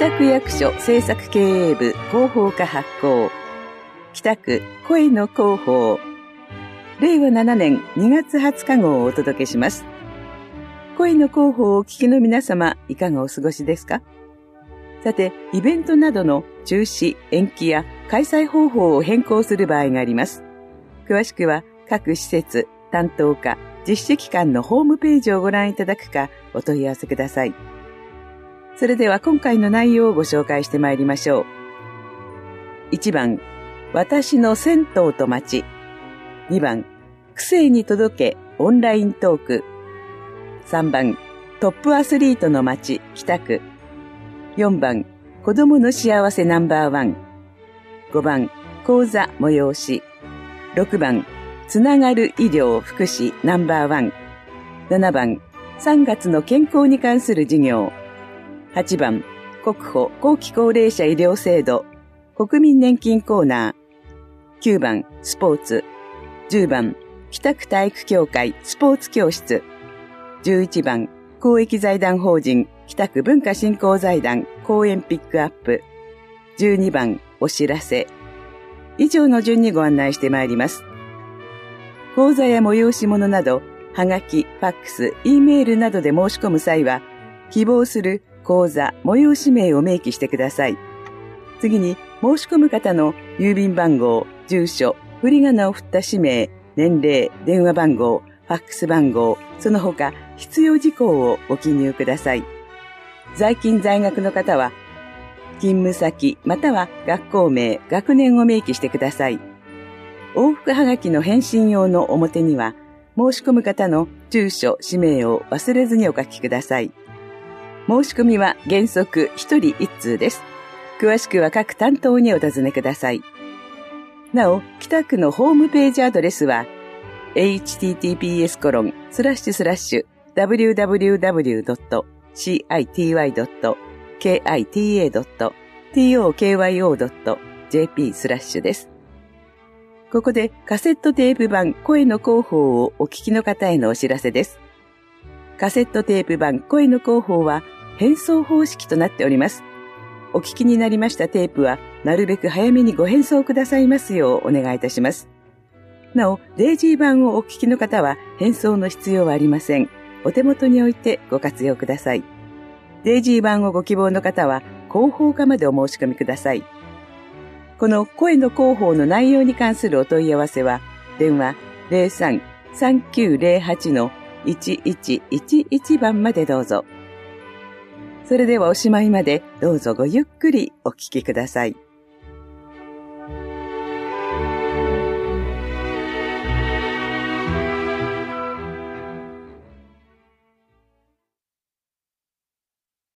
北区役所政策経営部広報課発行、北区声の広報、令和7年2月20日号をお届けします。声の広報をお聞きの皆様、いかがお過ごしですか？さて、イベントなどの中止、延期や開催方法を変更する場合があります。詳しくは各施設、担当課、実施機関のホームページをご覧いただくかお問い合わせください。それでは今回の内容をご紹介してまいりましょう。1番、私の銭湯と街。2番、区政に届けオンライントーク。3番、トップアスリートの街北区。4番、子供の幸せナンバーワン。5番、講座催し。6番、つながる医療福祉ナンバーワン。7番、3月の健康に関する事業。8番、国保後期高齢者医療制度国民年金コーナー。9番、スポーツ。10番、北区体育協会スポーツ教室。11番、公益財団法人北区文化振興財団公演ピックアップ。12番、お知らせ。以上の順にご案内してまいります。講座や催し物など、はがき、ファックス、Eメールなどで申し込む際は、希望する講座、催し名を明記してください。次に、申し込む方の郵便番号、住所、振り仮名を振った氏名、年齢、電話番号、ファックス番号、その他必要事項をご記入ください。在勤在学の方は、勤務先または学校名、学年を明記してください。往復はがきの返信用の表には、申し込む方の住所、氏名を忘れずにお書きください。申し込みは原則1人1通です。詳しくは各担当にお尋ねください。なお、北区のホームページアドレスは、https://www.cita.kita.tokyo.jp/ です。ここでカセットテープ版声の広報をお聞きの方へのお知らせです。カセットテープ版声の広報は返送方式となっております。お聞きになりましたテープはなるべく早めにご返送くださいますようお願いいたします。なお、デイジー版をお聞きの方は返送の必要はありません。お手元に置いてご活用ください。デイジー版をご希望の方は広報課までお申し込みください。この声の広報の内容に関するお問い合わせは、電話 03-3908-1111 番までどうぞ。それではおしまいまでどうぞごゆっくりお聞きください。